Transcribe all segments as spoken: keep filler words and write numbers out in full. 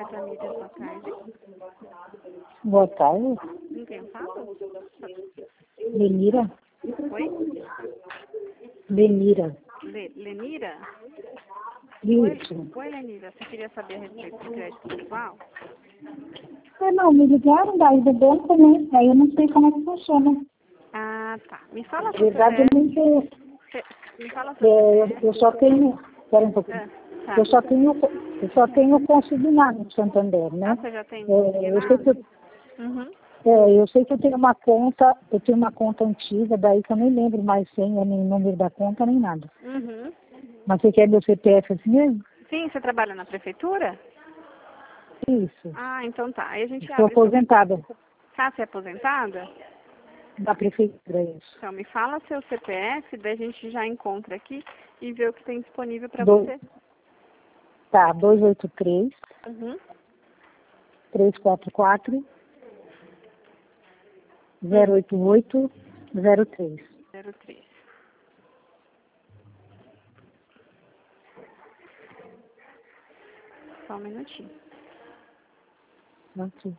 Tamires, boa tarde. Boa tarde. Com quem eu falo? Lenira? Oi? Lenira. Le, Lenira? Isso. Oi, oi, Lenira. Você queria saber a respeito do crédito pessoal? Ah, não, me ligaram daí do banco, né? Aí eu não sei como é que funciona. Ah, tá. Me fala Na seu verdade, eu C P F. não sei. Cê- Me fala seu É, C P F. eu só tenho. Espera um pouquinho. Ah, tá. Eu só tenho, eu só tenho consignado no Santander, né? Ah, você já tem É, eu sei que eu, consignado? Uhum. é, eu sei que eu tenho uma conta, eu tenho uma conta antiga, daí que eu nem lembro mais senha, nem número da conta, nem nada. Uhum. Mas você quer meu C P F assim mesmo? Sim, você trabalha na prefeitura? Isso. Ah, então tá. Aí a gente Estou abre seu... aposentada Tá, você é aposentada? da prefeitura, isso. Então, me fala seu C P F, daí a gente já encontra aqui e vê o que tem disponível para Do, você. tá, dois oito três, Uhum. três quatro quatro, zero oito oito, zero três. zero três. Só um minutinho. Aqui.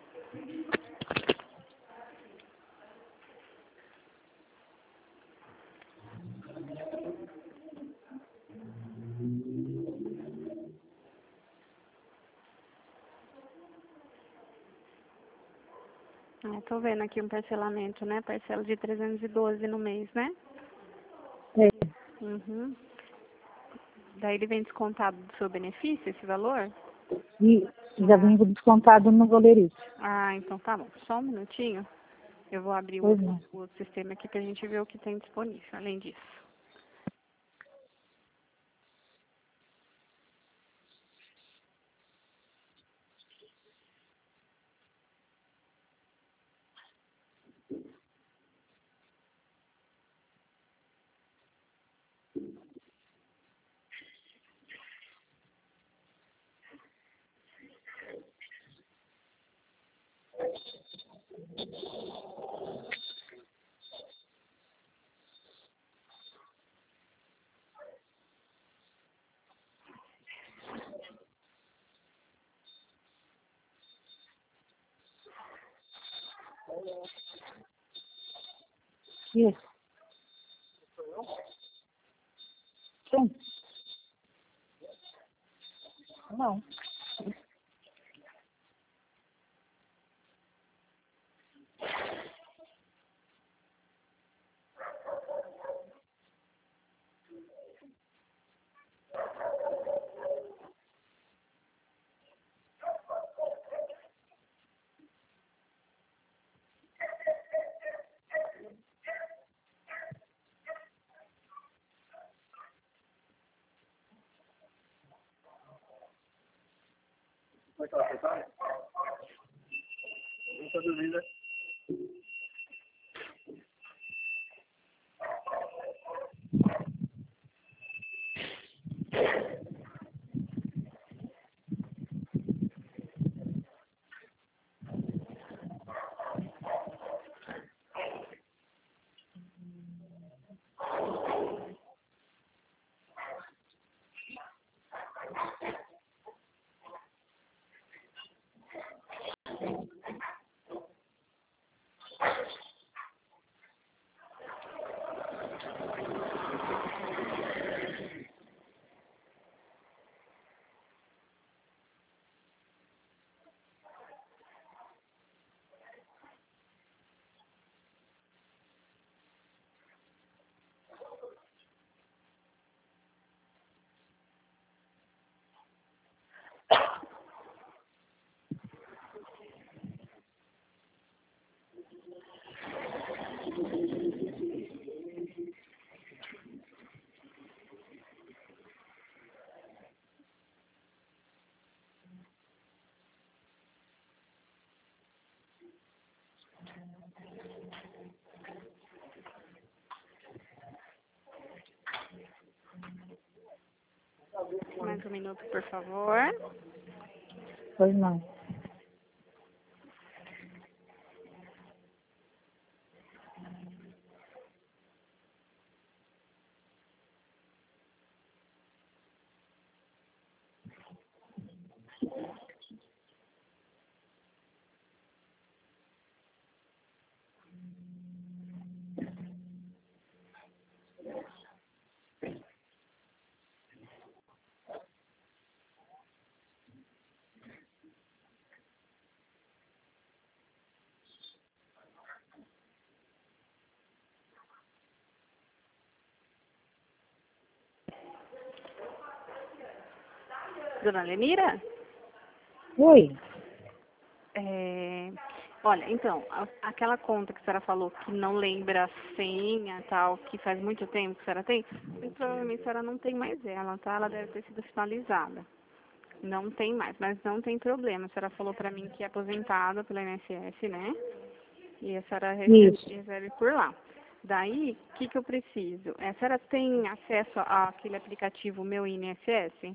Ah, tô vendo aqui um parcelamento, né? Parcela de trezentos e doze no mês, né? É, Uhum. Daí ele vem descontado do seu benefício, esse valor? e já Ah, vim descontado no goleirito. ah, então tá bom. Só um minutinho. Eu vou abrir o Pois outro, não. o outro sistema aqui pra gente ver o que tem disponível, além disso. Isso. Sim. Não. Mais um minuto, por favor. Pois não. Dona Lenira? Oi. É, olha, então, a- aquela conta que a senhora falou que não lembra a senha tal, que faz muito tempo que a senhora tem, muito provavelmente a senhora não tem mais ela, tá? Ela deve ter sido finalizada. Não tem mais, mas não tem problema. A senhora falou pra mim que é aposentada pelo I N S S, né? E a senhora recebe, Isso. recebe por lá. Daí, o que que eu preciso? É, a senhora tem acesso àquele aplicativo Meu I N S S?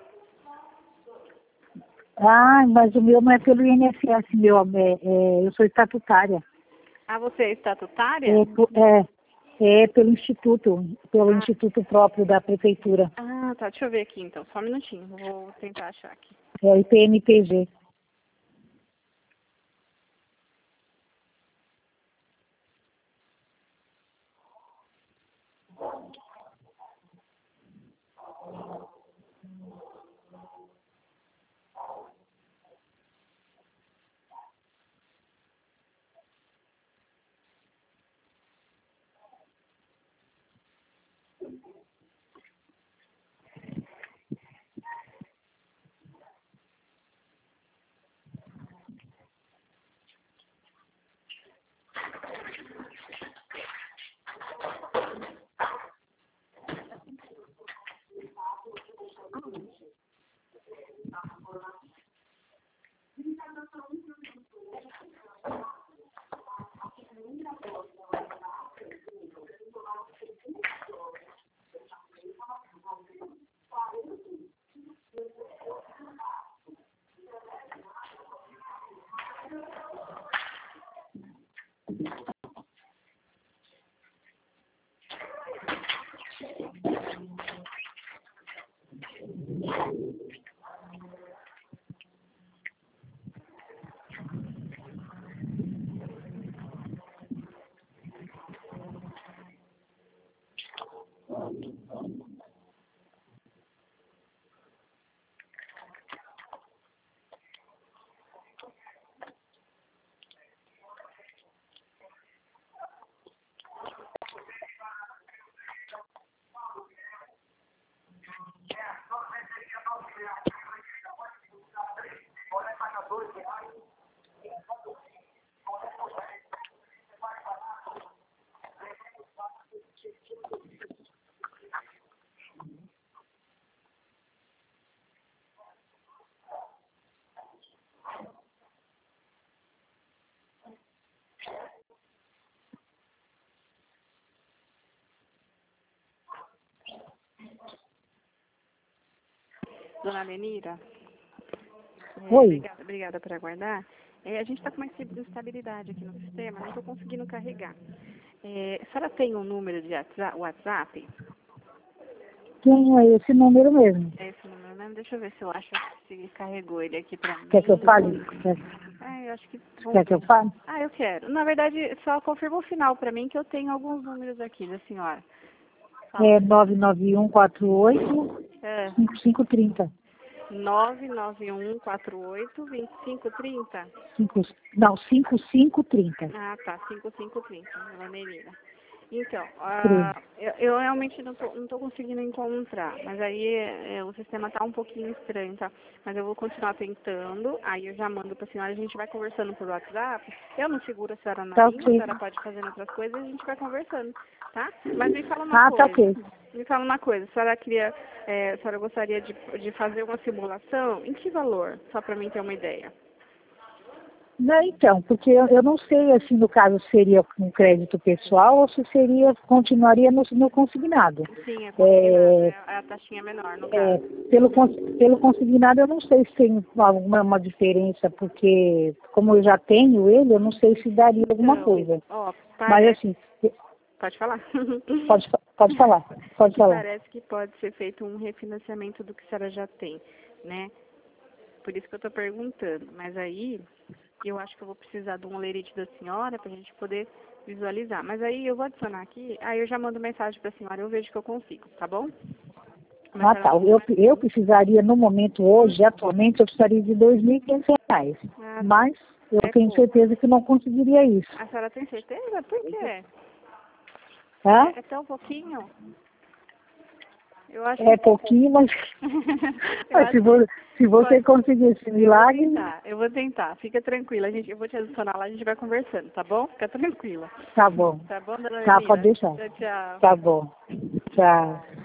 Ah, mas o meu não é pelo I N S S, meu, é, é, eu sou estatutária. Ah, você é estatutária? É, po- é, é pelo instituto, pelo Ah, instituto próprio da prefeitura. ah, tá. Deixa eu ver aqui então. Só um minutinho. Vou tentar achar aqui. É o I P M P G. Dona Lenira? É, Oi. obrigada, obrigada por aguardar. É, a gente está com uma instabilidade aqui no sistema, não estou conseguindo carregar. É, a senhora tem um número de WhatsApp? WhatsApp? Quem é esse número mesmo? É esse número mesmo? Deixa eu ver se eu acho se carregou ele aqui pra mim. Quer que eu fale? Quer, Ah, eu acho que... Vamos quer que eu ver. fale? Ah, eu quero. Na verdade, só confirma o final pra mim que eu tenho alguns números aqui da senhora. Fala. É nove nove um quatro oito É, cinco cinco três zero. nove nove um quatro oito dois cinco três zero. Cinco, não, cinco cinco três zero. Ah, tá. cinco cinco três zero, Dona Lenira. Então, Três. ah, eu, eu realmente não tô, não tô conseguindo encontrar, mas aí é, o sistema tá um pouquinho estranho, tá? Mas eu vou continuar tentando, aí eu já mando pra senhora, a gente vai conversando por WhatsApp. Eu não seguro a senhora na Tá linha, a ok. senhora pode fazer outras coisas e a gente vai conversando, tá? Mas me fala uma Ah, tá coisa, ok. me fala uma coisa, a senhora queria, é, a senhora gostaria de, de fazer uma simulação? Em que valor? Só pra mim ter uma ideia. Não, então, porque eu, eu não sei, assim, no caso, seria com crédito pessoal ou se seria, continuaria no, no consignado. Sim, é consignado, É, é a taxinha menor, no é, caso. pelo, cons- pelo consignado eu não sei se tem alguma uma diferença, porque como eu já tenho ele, eu não sei se daria alguma Então, coisa. ó, Mas parece... assim, Pode falar. pode, fa- pode falar, pode Que falar. parece que pode ser feito um refinanciamento do que a senhora já tem, né? Por isso que eu estou perguntando. Mas aí, eu acho que eu vou precisar de um lerite da senhora para a gente poder visualizar. Mas aí eu vou adicionar aqui, aí eu já mando mensagem para a senhora, eu vejo que eu consigo, tá bom? Mas Ah, a tá. senhora... Eu, eu precisaria, no momento hoje, atualmente, eu precisaria de dois mil e quinhentos reais. Ah, tá. Mas eu É tenho pouco. certeza que não conseguiria isso. A senhora tem certeza? Por quê? Tá? É, é tão pouquinho? Eu acho É que... pouquinho, mas, Eu mas se, acho vo- se você pode- conseguir esse milagre, Eu vou tentar, eu vou tentar. Fica tranquila, a gente, eu vou te adicionar lá, a gente vai conversando, tá bom? Fica tranquila. tá bom. Tá bom, dona Tá, pode Ermina? deixar. Tchau, tchau. Tá bom. Tchau.